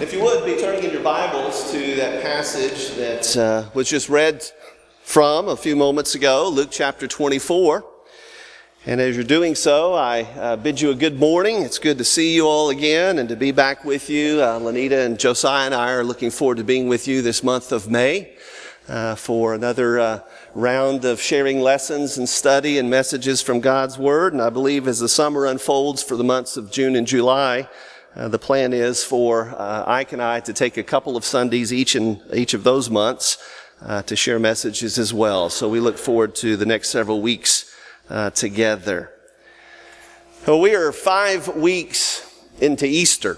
If you would be turning in your Bibles to that passage that was just read from a few moments ago, Luke chapter 24. And as you're doing so, I bid you a good morning. It's good to see you all again and to be back with you. Lanita and Josiah and I are looking forward to being with you this month of May for another round of sharing lessons and study and messages from God's Word. And I believe as the summer unfolds for the months of June and July, the plan is for Ike and I to take a couple of Sundays each of those months to share messages as well. So we look forward to the next several weeks together. Well, we are 5 weeks into Easter.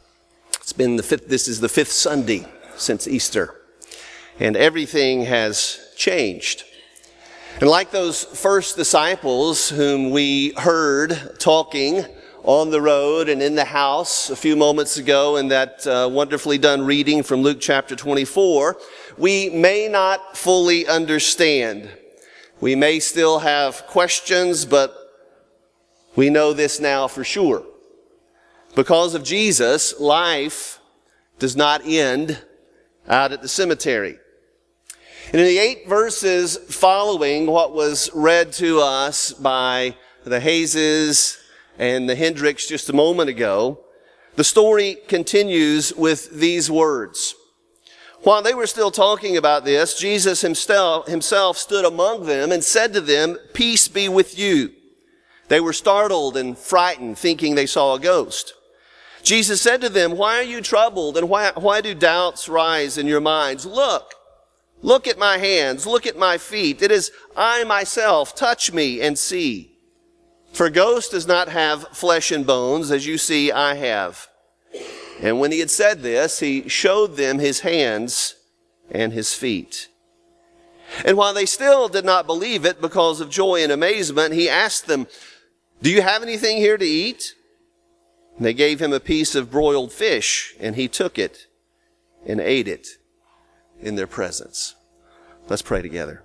This is the fifth Sunday since Easter, and everything has changed. And like those first disciples whom we heard talking on the road and in the house a few moments ago in that wonderfully done reading from Luke chapter 24, we may not fully understand. We may still have questions, but we know this now for sure. Because of Jesus, life does not end out at the cemetery. And in the 8 verses following what was read to us by the Hayeses and the Hendricks just a moment ago, the story continues with these words. While they were still talking about this, Jesus himself stood among them and said to them, "Peace be with you." They were startled and frightened, thinking they saw a ghost. Jesus said to them, "Why are you troubled, and why do doubts rise in your minds? Look at my hands, look at my feet. It is I myself. Touch me and see. For a ghost does not have flesh and bones, as you see I have." And when he had said this, he showed them his hands and his feet. And while they still did not believe it because of joy and amazement, he asked them, "Do you have anything here to eat?" And they gave him a piece of broiled fish, and he took it and ate it in their presence. Let's pray together.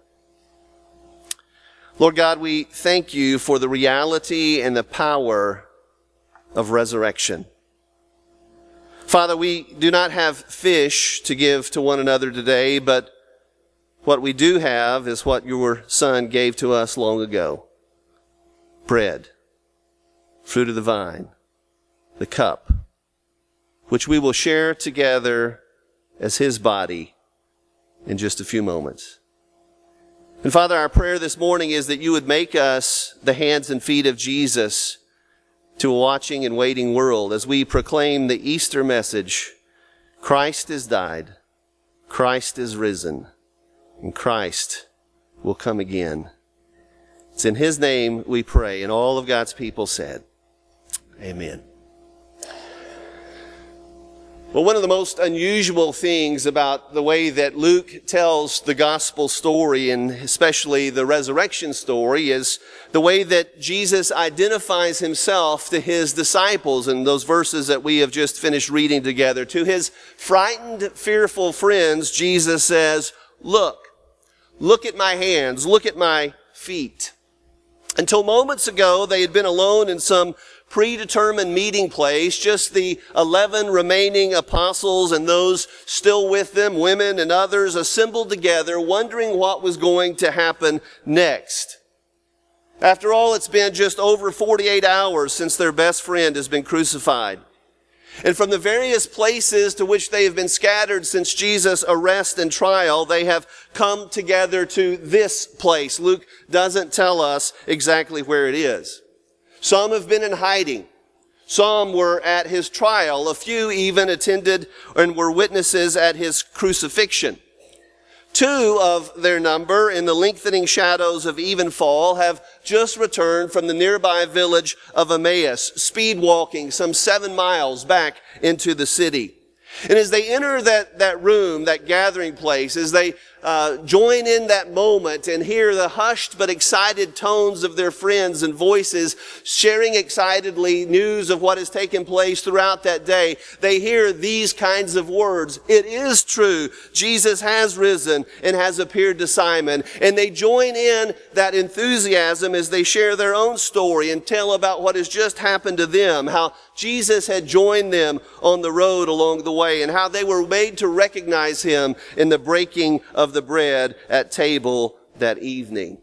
Lord God, we thank you for the reality and the power of resurrection. Father, we do not have fish to give to one another today, but what we do have is what your Son gave to us long ago. Bread, fruit of the vine, the cup, which we will share together as his body in just a few moments. And Father, our prayer this morning is that you would make us the hands and feet of Jesus to a watching and waiting world as we proclaim the Easter message: Christ has died, Christ is risen, and Christ will come again. It's in his name we pray, and all of God's people said, Amen. Well, one of the most unusual things about the way that Luke tells the gospel story, and especially the resurrection story, is the way that Jesus identifies himself to his disciples in those verses that we have just finished reading together. To his frightened, fearful friends, Jesus says, look at my hands, look at my feet. Until moments ago, they had been alone in some predetermined meeting place, just the 11 remaining apostles and those still with them, women and others, assembled together, wondering what was going to happen next. After all, it's been just over 48 hours since their best friend has been crucified. And from the various places to which they have been scattered since Jesus' arrest and trial, they have come together to this place. Luke doesn't tell us exactly where it is. Some have been in hiding. Some were at his trial. A few even attended and were witnesses at his crucifixion. 2 of their number, in the lengthening shadows of evenfall, have just returned from the nearby village of Emmaus, speed walking some 7 miles back into the city. And as they enter that room, that gathering place, as they join in that moment and hear the hushed but excited tones of their friends and voices sharing excitedly news of what has taken place throughout that day, they hear these kinds of words. It is true. Jesus has risen and has appeared to Simon. And they join in that enthusiasm as they share their own story and tell about what has just happened to them, how Jesus had joined them on the road along the way, and how they were made to recognize him in the breaking of the bread at table that evening.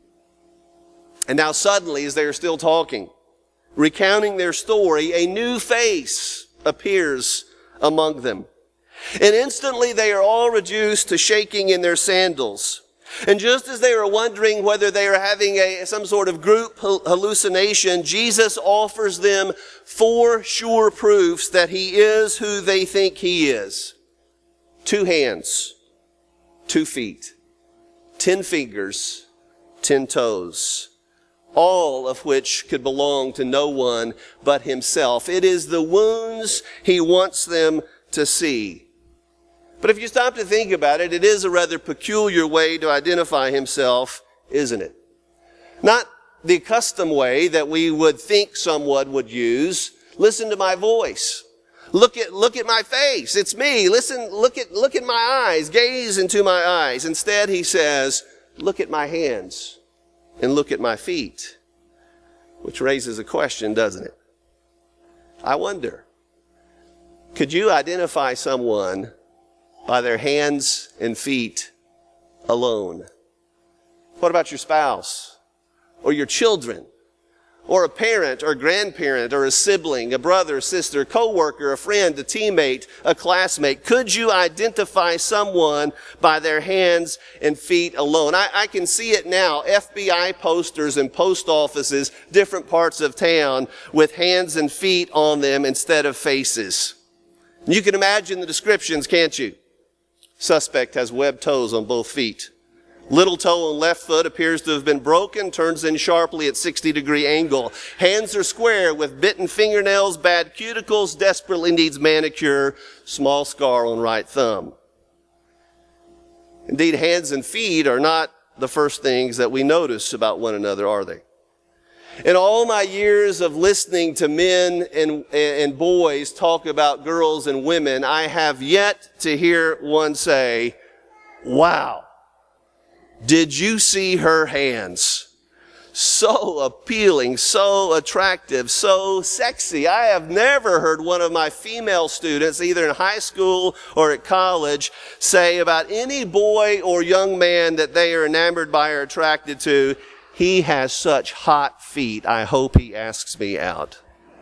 And now suddenly, as they are still talking, recounting their story, a new face appears among them. And instantly they are all reduced to shaking in their sandals. And just as they are wondering whether they are having some sort of group hallucination, Jesus offers them 4 sure proofs that he is who they think he is. 2 hands, 2 feet, 10 fingers, 10 toes, all of which could belong to no one but himself. It is the wounds he wants them to see. But if you stop to think about it, it is a rather peculiar way to identify himself, isn't it? Not the accustomed way that we would think someone would use. Listen to my voice. Look at my face. It's me. Listen, look at my eyes. Gaze into my eyes. Instead, he says, look at my hands and look at my feet. Which raises a question, doesn't it? I wonder, could you identify someone by their hands and feet alone? What about your spouse or your children or a parent or grandparent or a sibling, a brother, sister, coworker, a friend, a teammate, a classmate? Could you identify someone by their hands and feet alone? I can see it now. FBI posters in post offices, different parts of town with hands and feet on them instead of faces. You can imagine the descriptions, can't you? Suspect has webbed toes on both feet. Little toe on left foot appears to have been broken, turns in sharply at 60-degree angle. Hands are square with bitten fingernails, bad cuticles, desperately needs manicure, small scar on right thumb. Indeed, hands and feet are not the first things that we notice about one another, are they? In all my years of listening to men and boys talk about girls and women, I have yet to hear one say, wow, did you see her hands? So appealing, so attractive, so sexy. I have never heard one of my female students, either in high school or at college, say about any boy or young man that they are enamored by or attracted to, he has such hot feet, I hope he asks me out.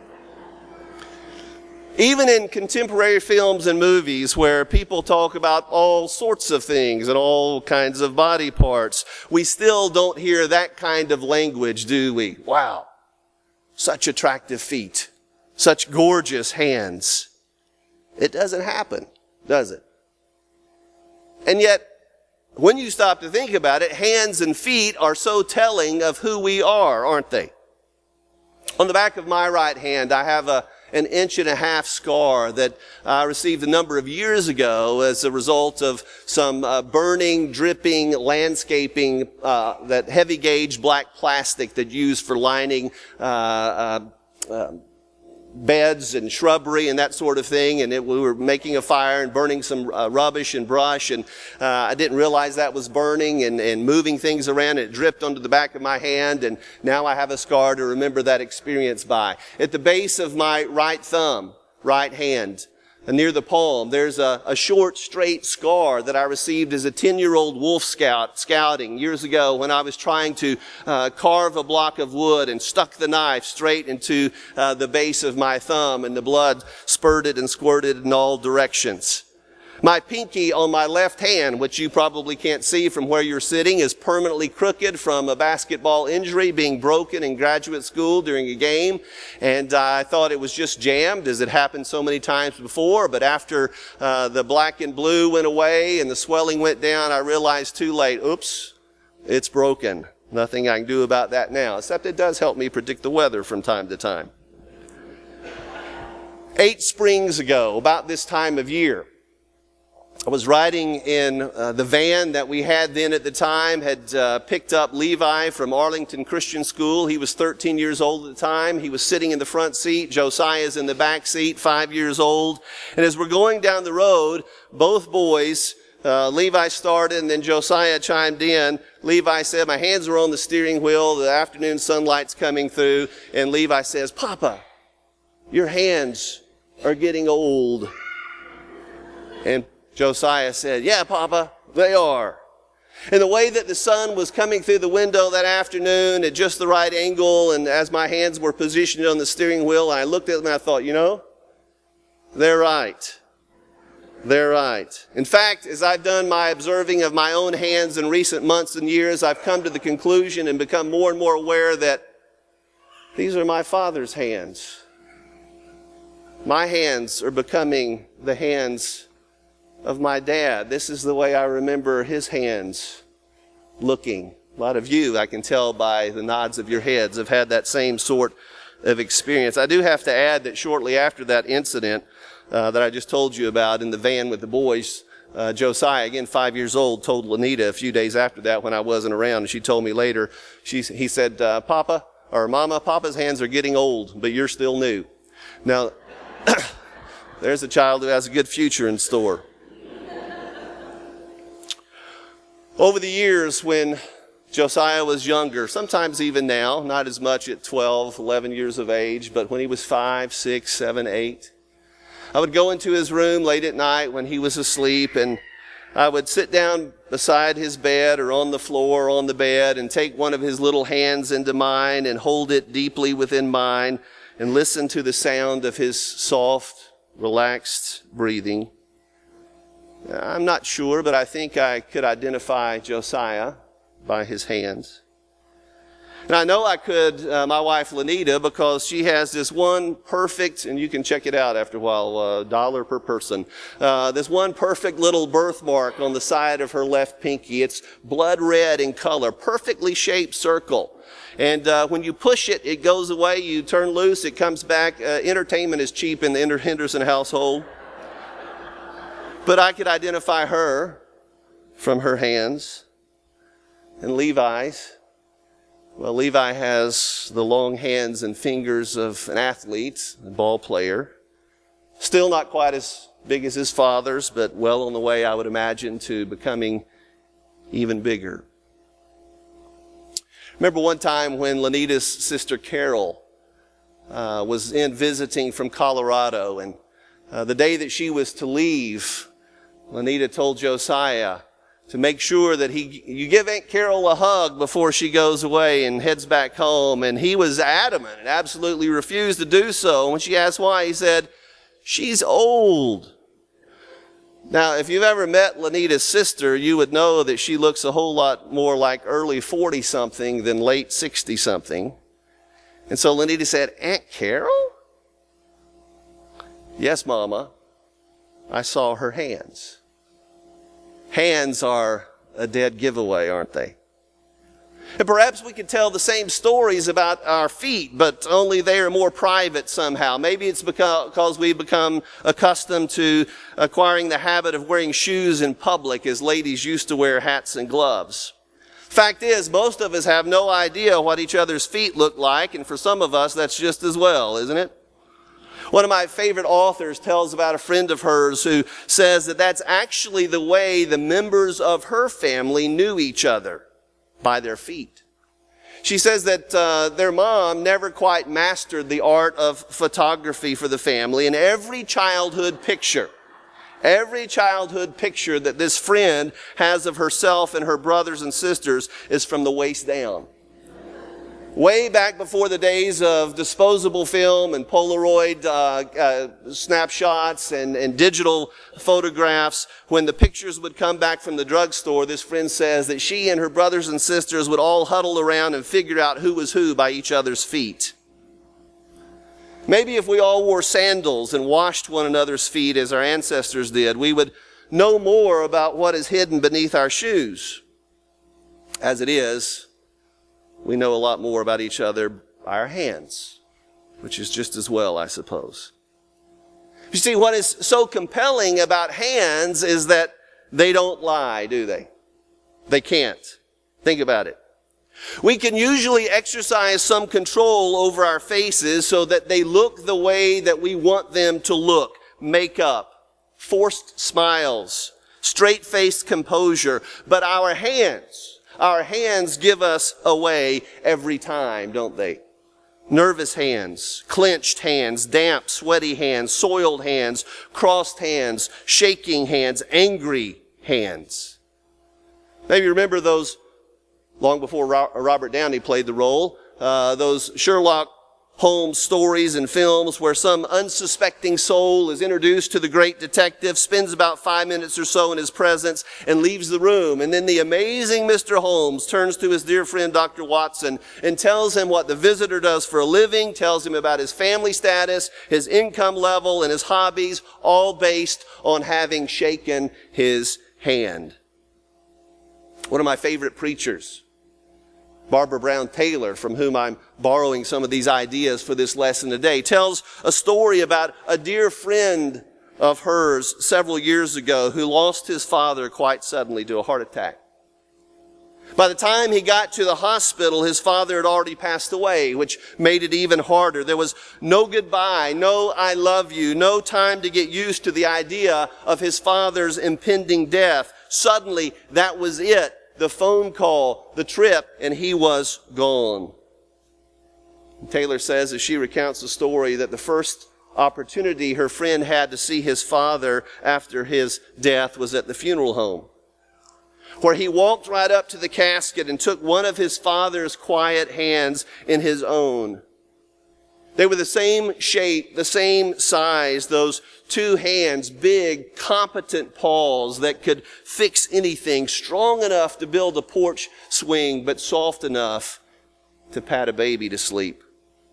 Even in contemporary films and movies where people talk about all sorts of things and all kinds of body parts, we still don't hear that kind of language, do we? Wow, such attractive feet, such gorgeous hands. It doesn't happen, does it? And yet, when you stop to think about it, hands and feet are so telling of who we are, aren't they? On the back of my right hand, I have an 1.5 inch scar that I received a number of years ago as a result of some burning, dripping landscaping, that heavy gauge black plastic that used for lining beds and shrubbery and that sort of thing, and we were making a fire and burning some rubbish and brush, and I didn't realize that was burning and moving things around, and it dripped onto the back of my hand, and now I have a scar to remember that experience by. At the base of my right thumb, right hand, near the palm, there's a short, straight scar that I received as a 10-year-old Wolf Scout scouting years ago when I was trying to carve a block of wood and stuck the knife straight into the base of my thumb, and the blood spurted and squirted in all directions. My pinky on my left hand, which you probably can't see from where you're sitting, is permanently crooked from a basketball injury being broken in graduate school during a game. And I thought it was just jammed, as it happened so many times before. But after the black and blue went away and the swelling went down, I realized too late, oops, it's broken. Nothing I can do about that now, except it does help me predict the weather from time to time. 8 springs ago, about this time of year, I was riding in the van that we had then at the time, had picked up Levi from Arlington Christian School. He was 13 years old at the time. He was sitting in the front seat. Josiah's in the back seat, 5 years old. And as we're going down the road, both boys, Levi started and then Josiah chimed in. Levi said, my hands were on the steering wheel, the afternoon sunlight's coming through, and Levi says, Papa, your hands are getting old. And Josiah said, yeah, Papa, they are. And the way that the sun was coming through the window that afternoon at just the right angle, and as my hands were positioned on the steering wheel, I looked at them and I thought, they're right. They're right. In fact, as I've done my observing of my own hands in recent months and years, I've come to the conclusion and become more and more aware that these are my Father's hands. My hands are becoming the hands of my dad. This is the way I remember his hands looking. A lot of you, I can tell by the nods of your heads, have had that same sort of experience. I do have to add that shortly after that incident that I just told you about in the van with the boys, Josiah, again 5 years old, told Lanita a few days after that when I wasn't around, and she told me later, he said, Papa, or Mama, Papa's hands are getting old, but you're still new. Now, there's a child who has a good future in store. Over the years when Josiah was younger, sometimes even now, not as much at 12, 11 years of age, but when he was 5, 6, 7, 8, I would go into his room late at night when he was asleep, and I would sit down beside his bed or on the floor or on the bed and take one of his little hands into mine and hold it deeply within mine and listen to the sound of his soft, relaxed breathing. I'm not sure, but I think I could identify Josiah by his hands. And I know I could, my wife Lanita, because she has this one perfect, and you can check it out after a while, $1 per person, this one perfect little birthmark on the side of her left pinky. It's blood red in color, perfectly shaped circle. And when you push it, it goes away. You turn loose, it comes back. Entertainment is cheap in the Henderson household. But I could identify her from her hands. And Levi's, well, Levi has the long hands and fingers of an athlete, a ball player. Still not quite as big as his father's, but well on the way, I would imagine, to becoming even bigger. Remember one time when Lanita's sister Carol was in visiting from Colorado, and the day that she was to leave, Lanita told Josiah to make sure that you give Aunt Carol a hug before she goes away and heads back home. And he was adamant and absolutely refused to do so. When she asked why, he said, she's old. Now, if you've ever met Lanita's sister, you would know that she looks a whole lot more like early 40-something than late 60-something. And so Lanita said, Aunt Carol? Yes, Mama. I saw her hands. Hands are a dead giveaway, aren't they? And perhaps we could tell the same stories about our feet, but only they are more private somehow. Maybe it's because we've become accustomed to acquiring the habit of wearing shoes in public as ladies used to wear hats and gloves. Fact is, most of us have no idea what each other's feet look like, and for some of us, that's just as well, isn't it? One of my favorite authors tells about a friend of hers who says that that's actually the way the members of her family knew each other, by their feet. She says that their mom never quite mastered the art of photography for the family, and every childhood picture that this friend has of herself and her brothers and sisters is from the waist down. Way back before the days of disposable film and Polaroid snapshots and digital photographs, when the pictures would come back from the drugstore, this friend says that she and her brothers and sisters would all huddle around and figure out who was who by each other's feet. Maybe if we all wore sandals and washed one another's feet as our ancestors did, we would know more about what is hidden beneath our shoes. As it is, we know a lot more about each other by our hands, which is just as well, I suppose. You see, what is so compelling about hands is that they don't lie, do they? They can't. Think about it. We can usually exercise some control over our faces so that they look the way that we want them to look. Makeup, forced smiles, straight-faced composure. But our hands give us away every time, don't they? Nervous hands, clenched hands, damp, sweaty hands, soiled hands, crossed hands, shaking hands, angry hands. Maybe you remember those, long before Robert Downey played the role, those Sherlock Holmes stories and films where some unsuspecting soul is introduced to the great detective, spends about 5 minutes or so in his presence, and leaves the room. And then the amazing Mr. Holmes turns to his dear friend Dr. Watson and tells him what the visitor does for a living, tells him about his family status, his income level, and his hobbies, all based on having shaken his hand. One of my favorite preachers, Barbara Brown Taylor, from whom I'm borrowing some of these ideas for this lesson today, tells a story about a dear friend of hers several years ago who lost his father quite suddenly to a heart attack. By the time he got to the hospital, his father had already passed away, which made it even harder. There was no goodbye, no I love you, no time to get used to the idea of his father's impending death. Suddenly, that was it. The phone call, the trip, and he was gone. Taylor says, as she recounts the story, that the first opportunity her friend had to see his father after his death was at the funeral home, where he walked right up to the casket and took one of his father's quiet hands in his own. They were the same shape, the same size, those two hands, big, competent paws that could fix anything, strong enough to build a porch swing, but soft enough to pat a baby to sleep.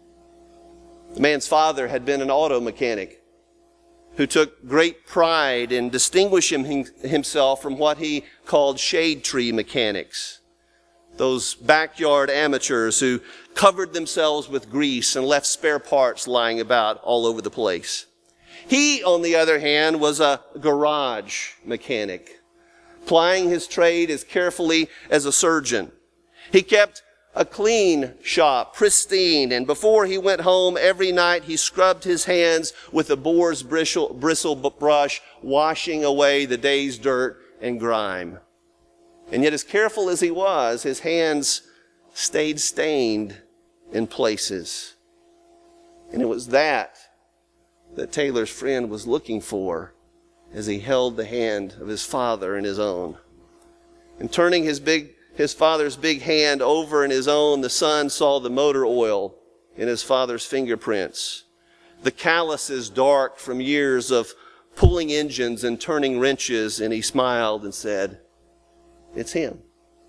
The man's father had been an auto mechanic who took great pride in distinguishing himself from what he called shade tree mechanics. Those backyard amateurs who covered themselves with grease and left spare parts lying about all over the place. He, on the other hand, was a garage mechanic, plying his trade as carefully as a surgeon. He kept a clean shop, pristine, and before he went home every night he scrubbed his hands with a boar's bristle brush, washing away the day's dirt and grime. And yet, as careful as he was, his hands stayed stained in places. And it was that Taylor's friend was looking for as he held the hand of his father in his own. And turning his father's big hand over in his own, the son saw the motor oil in his father's fingerprints, the calluses dark from years of pulling engines and turning wrenches, and he smiled and said, "It's him."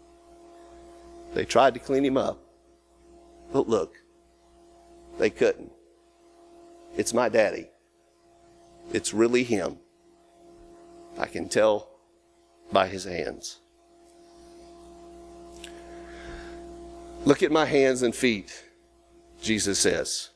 They tried to clean him up, but look, they couldn't. It's my daddy. It's really him. I can tell by his hands. Look at my hands and feet, Jesus says.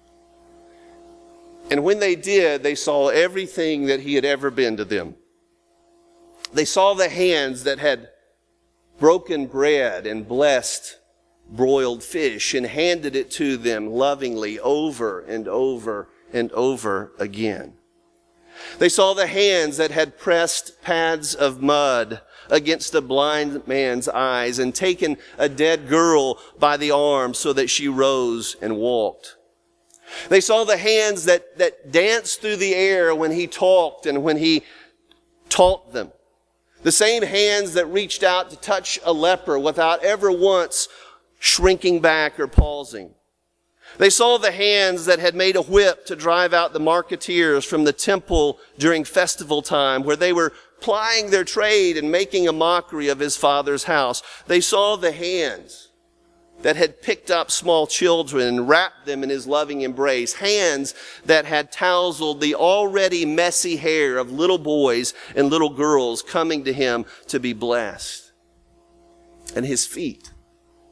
And when they did, they saw everything that he had ever been to them. They saw the hands that had broken bread and blessed broiled fish and handed it to them lovingly over and over and over again. They saw the hands that had pressed pads of mud against a blind man's eyes and taken a dead girl by the arm so that she rose and walked. They saw the hands that danced through the air when he talked and when he taught them. The same hands that reached out to touch a leper without ever once shrinking back or pausing. They saw the hands that had made a whip to drive out the marketeers from the temple during festival time, where they were plying their trade and making a mockery of his father's house. They saw the hands that had picked up small children and wrapped them in his loving embrace. Hands that had tousled the already messy hair of little boys and little girls coming to him to be blessed. And his feet.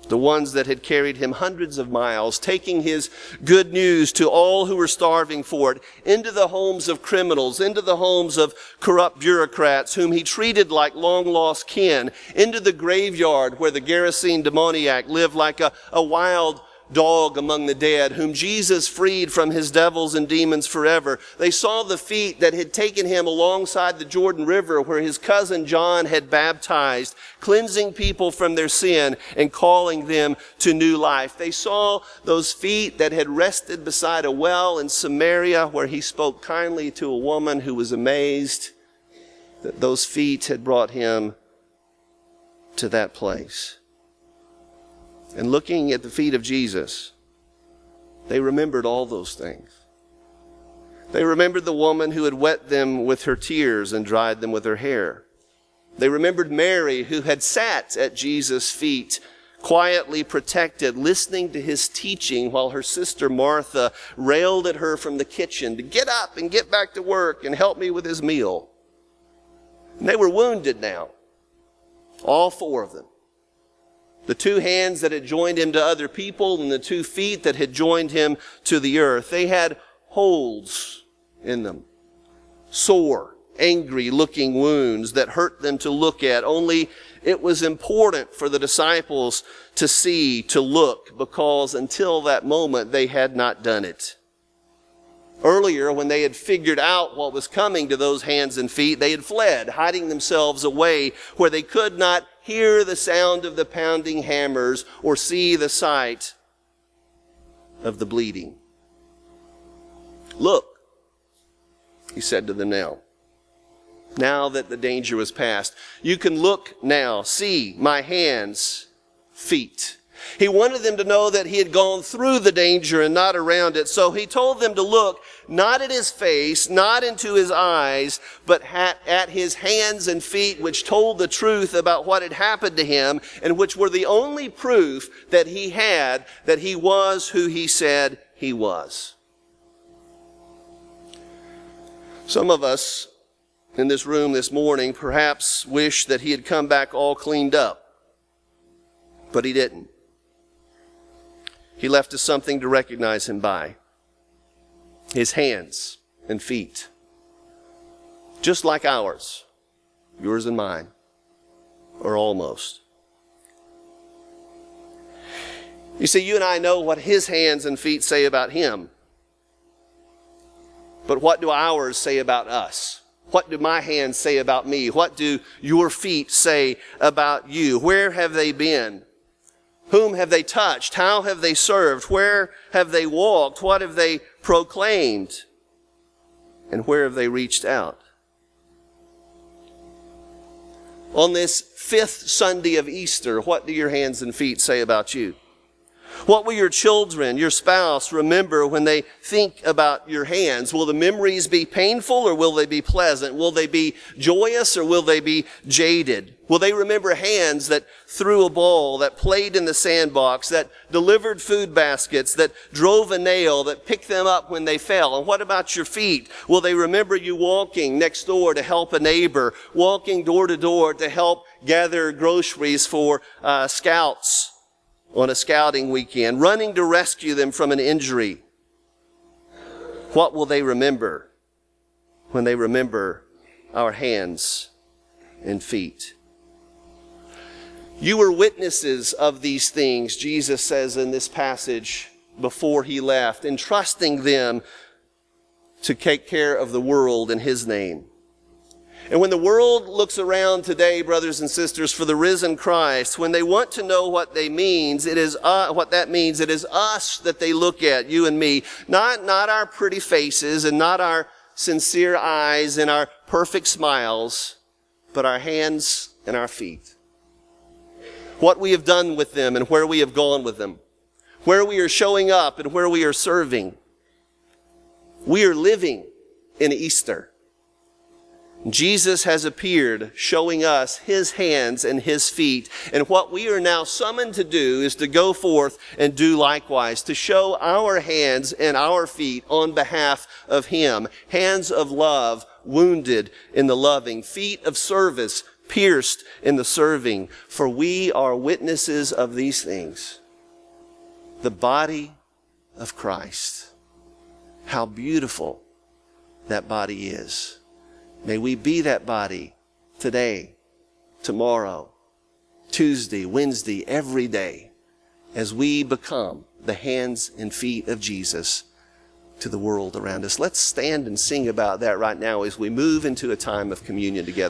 the ones that had carried him hundreds of miles, taking his good news to all who were starving for it, into the homes of criminals, into the homes of corrupt bureaucrats whom he treated like long-lost kin, into the graveyard where the Gerasene demoniac lived like a wild dog among the dead, whom Jesus freed from his devils and demons forever. They saw the feet that had taken him alongside the Jordan River where his cousin John had baptized, cleansing people from their sin and calling them to new life. They saw those feet that had rested beside a well in Samaria where he spoke kindly to a woman who was amazed that those feet had brought him to that place. And looking at the feet of Jesus, they remembered all those things. They remembered the woman who had wet them with her tears and dried them with her hair. They remembered Mary who had sat at Jesus' feet, quietly protected, listening to his teaching while her sister Martha railed at her from the kitchen to get up and get back to work and help me with his meal. And they were wounded now, all four of them. The two hands that had joined him to other people and the 2 feet that had joined him to the earth. They had holes in them. Sore, angry-looking wounds that hurt them to look at. Only it was important for the disciples to see, to look, because until that moment they had not done it. Earlier, when they had figured out what was coming to those hands and feet, they had fled, hiding themselves away where they could not hear the sound of the pounding hammers or see the sight of the bleeding. Look, he said to them now that the danger was past. You can look now, see my hands, feet. He wanted them to know that he had gone through the danger and not around it. So he told them to look not at his face, not into his eyes, but at his hands and feet, which told the truth about what had happened to him and which were the only proof that he had that he was who he said he was. Some of us in this room this morning perhaps wish that he had come back all cleaned up, but he didn't. He left us something to recognize him by. His hands and feet. Just like ours, yours and mine, or almost. You see, you and I know what his hands and feet say about him. But what do ours say about us? What do my hands say about me? What do your feet say about you? Where have they been? Whom have they touched? How have they served? Where have they walked? What have they proclaimed? And where have they reached out? On this 5th Sunday of Easter, what do your hands and feet say about you? What will your children, your spouse remember when they think about your hands? Will the memories be painful or will they be pleasant? Will they be joyous or will they be jaded? Will they remember hands that threw a ball, that played in the sandbox, that delivered food baskets, that drove a nail, that picked them up when they fell? And what about your feet? Will they remember you walking next door to help a neighbor, walking door to door to help gather groceries for scouts on a scouting weekend, running to rescue them from an injury? What will they remember when they remember our hands and feet? You were witnesses of these things, Jesus says in this passage before he left, entrusting them to take care of the world in his name. And when the world looks around today, brothers and sisters, for the risen Christ, when they want to know what that means, it is us that they look at, you and me. Not our pretty faces and not our sincere eyes and our perfect smiles, but our hands and our feet. What we have done with them and where we have gone with them. Where we are showing up and where we are serving. We are living in Easter. Jesus has appeared, showing us his hands and his feet. And what we are now summoned to do is to go forth and do likewise, to show our hands and our feet on behalf of him. Hands of love, wounded in the loving. Feet of service, pierced in the serving, for we are witnesses of these things. The body of Christ. How beautiful that body is. May we be that body today, tomorrow, Tuesday, Wednesday, every day, as we become the hands and feet of Jesus to the world around us. Let's stand and sing about that right now as we move into a time of communion together.